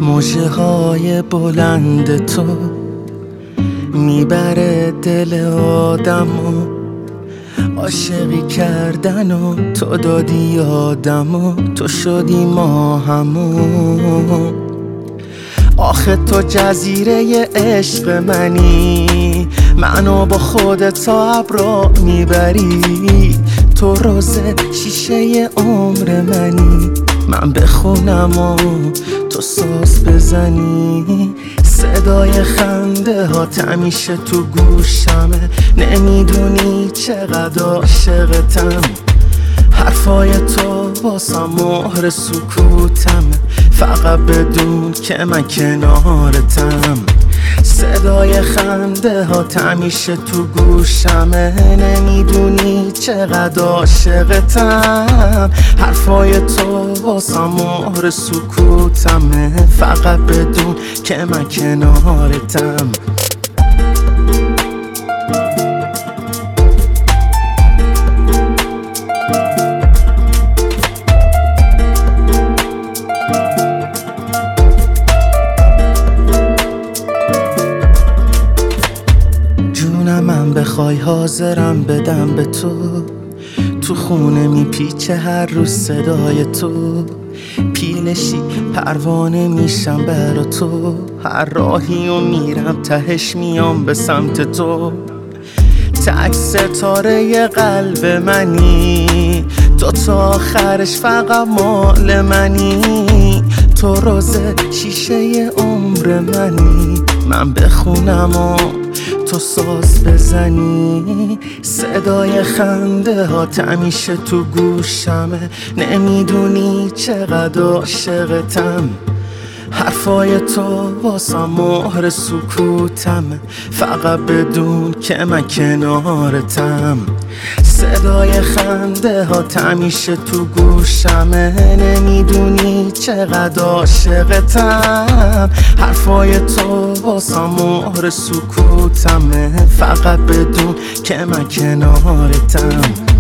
موجه های بلند تو میبره دل آدمو، عاشقی کردن و تو دادی آدمو، تو شدی ما همون. آخه تو جزیره عشق منی، منو با خودت تا ابرا میبری. تو روز شیشه عمر منی، من بخونم و تو ساز بزنی. صدای خنده ها همیشه تو گوشمه، نمیدونی چقدر عاشقتم. حرفای تو واسم مهر سکوتمه، فقط بدون که من کنارتم. صدای خنده ها همیشه تو گوشمه، نمیدونی چقدر عاشقتم. حرفای تو واسم مهر سکوتمه، فقط بدون که من کنارتم. من بخوای حاضرم بدم به تو، تو خونه میپیچه هر روز صدای تو. پیلشی پروانه میشم برا تو، هر راهی و میرم تهش میام به سمت تو. تک ستاره قلب منی، تو تا آخرش فقط مال منی. تو روز شیشه عمر منی، من بخونم و تو ساز بزنی. صدای خنده ها همیشه تو گوشمه، نمیدونی چقدر عاشقتم. حرفای تو واسم مهر سکوتمه، فقط بدون که من کنارتم. صدای خنده ها همیشه تو گوشمه، نمیدونی چقدر عاشقتم. حرفای تو واسم مهر سکوتمه، فقط بدون که من کنارتم.